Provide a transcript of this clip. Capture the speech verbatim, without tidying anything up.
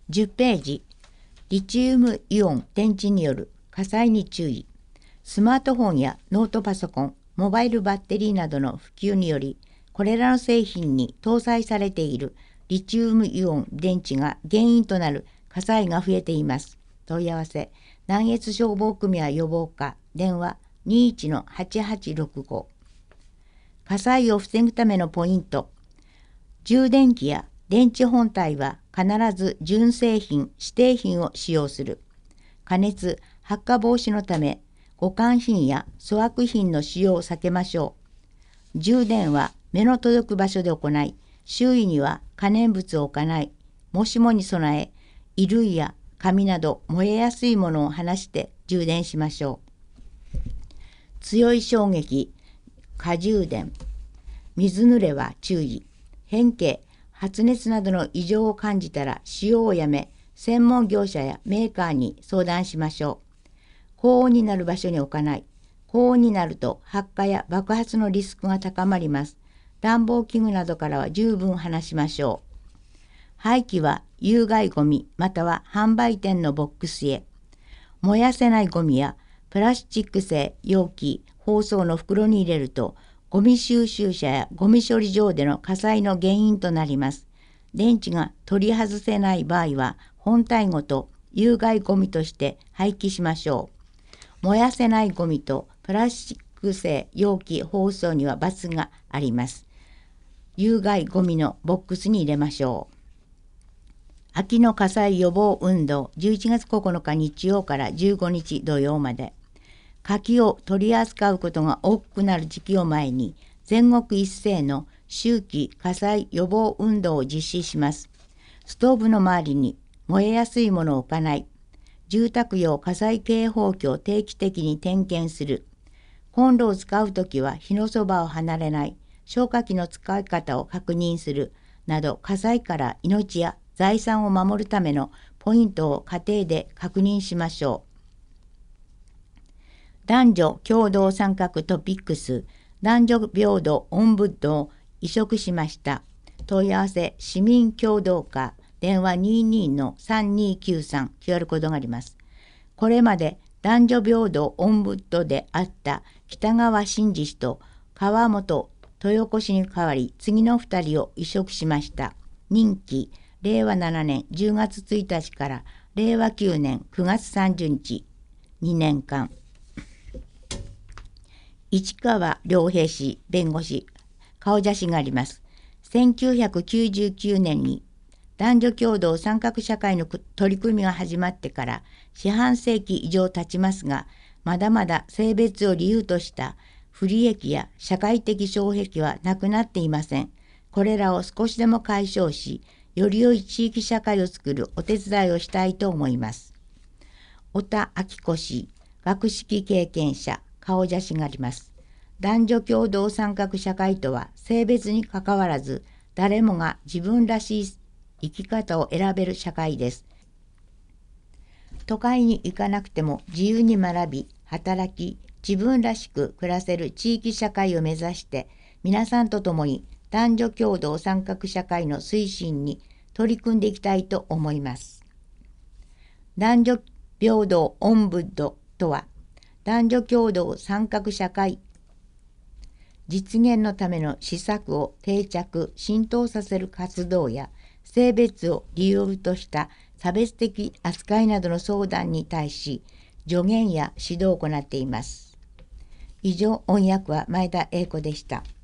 じゅっページ、リチウムイオン電池による火災に注意。スマートフォンやノートパソコン、モバイルバッテリーなどの普及により、これらの製品に搭載されているリチウムイオン電池が原因となる火災が増えています。問い合わせ、南越消防組合予防課、電話 にいちのはちはちろくご。火災を防ぐためのポイント。充電器や電池本体は必ず純正品、指定品を使用する。加熱、発火防止のため、互換品や粗悪品の使用を避けましょう。充電は目の届く場所で行い、周囲には可燃物を置かない。もしもに備え、衣類や紙など燃えやすいものを離して充電しましょう。強い衝撃、過充電、水濡れは注意。変形、発熱などの異常を感じたら使用をやめ、専門業者やメーカーに相談しましょう。高温になる場所に置かない。高温になると発火や爆発のリスクが高まります。暖房器具などからは十分離しましょう。廃棄は有害ゴミまたは販売店のボックスへ。燃やせないゴミやプラスチック製容器、包装の袋に入れると、ゴミ収集車やゴミ処理場での火災の原因となります。電池が取り外せない場合は、本体ごと有害ゴミとして廃棄しましょう。燃やせないゴミとプラスチック製容器包装には×があります。有害ゴミのボックスに入れましょう。秋の火災予防運動じゅういちがつここのか日曜からじゅうごにち土曜まで。火器を取り扱うことが多くなる時期を前に、全国一斉の秋季火災予防運動を実施します。ストーブの周りに燃えやすいものを置かない。住宅用火災警報器を定期的に点検する。コンロを使うときは火のそばを離れない。消火器の使い方を確認する。など火災から命や財産を守るためのポイントを家庭で確認しましょう。男女共同参画トピックス、男女平等オンブッドを移植しました。問い合わせ、市民共同課、電話 にじゅうにのさんにきゅうさん、キューアール コードがあります。これまで男女平等オンブッドであった北川真司氏と川本豊子氏に代わり、次のふたりを移植しました。任期、れいわななねんじゅうがつついたちかられいわきゅうねんくがつさんじゅうにち、にねんかん。市川良平氏、弁護士、顔写真があります。せんきゅうひゃくきゅうじゅうきゅうねんに男女共同参画社会の取り組みが始まってから四半世紀以上経ちますが、まだまだ性別を理由とした不利益や社会的障壁はなくなっていません。これらを少しでも解消し、より良い地域社会を作るお手伝いをしたいと思います。小田明子氏、学識経験者、顔写真があります。男女共同参画社会とは、性別にかかわらず、誰もが自分らしい生き方を選べる社会です。都会に行かなくても自由に学び、働き、自分らしく暮らせる地域社会を目指して、皆さんと共に男女共同参画社会の推進に取り組んでいきたいと思います。男女平等オンブッドとは、男女共同参画社会実現のための施策を定着・浸透させる活動や、性別を理由とした差別的扱いなどの相談に対し、助言や指導を行っています。以上、音訳は前田英子でした。